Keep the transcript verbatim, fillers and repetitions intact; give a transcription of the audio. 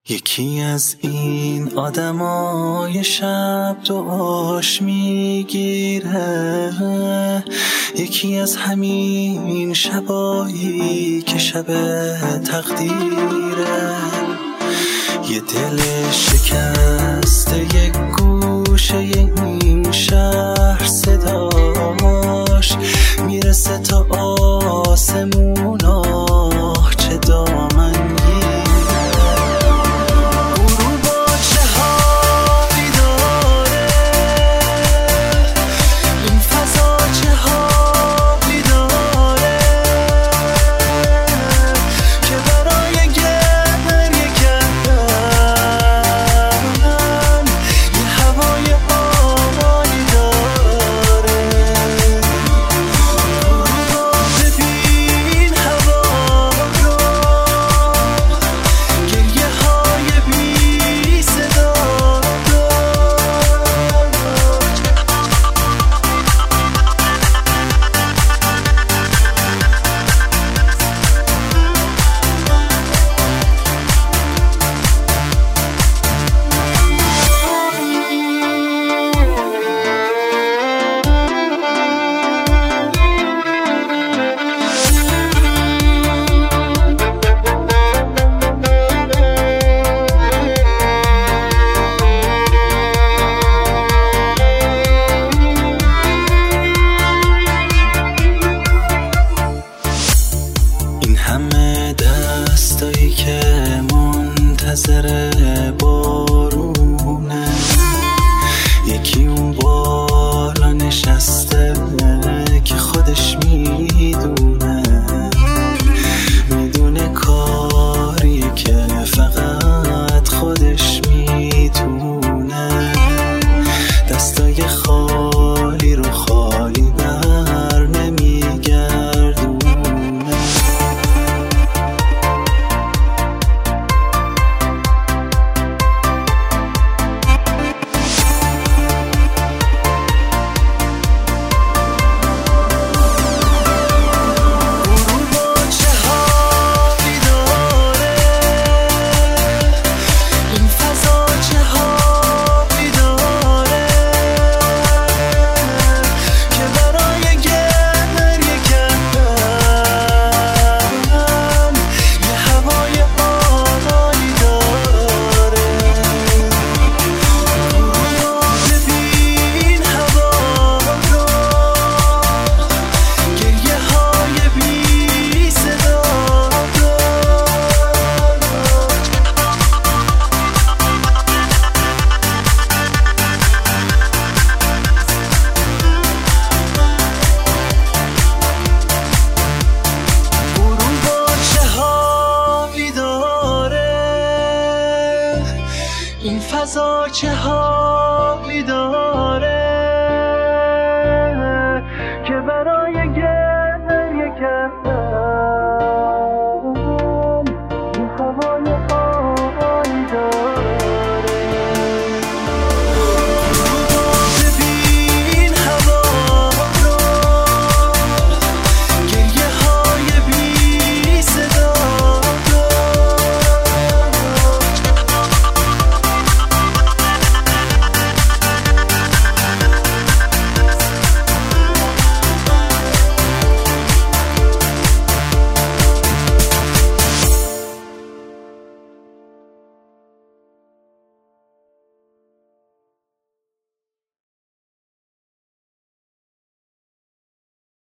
یکی از این آدمای شب دعاش میگیره، یکی از همین شبایی که شب تقدیره. یه دل شکسته، یک گوشه این شهر صداش میرسه تا آسموناه، چه دامن دستایی که منتظر بارونه، یکی اون بالا نشسته که خودش میدونه، میدونه کاریه که فقط خودش میتونه. دستای خالی رو خالی بر نمیگردونه. این فضا چه حالی داره؟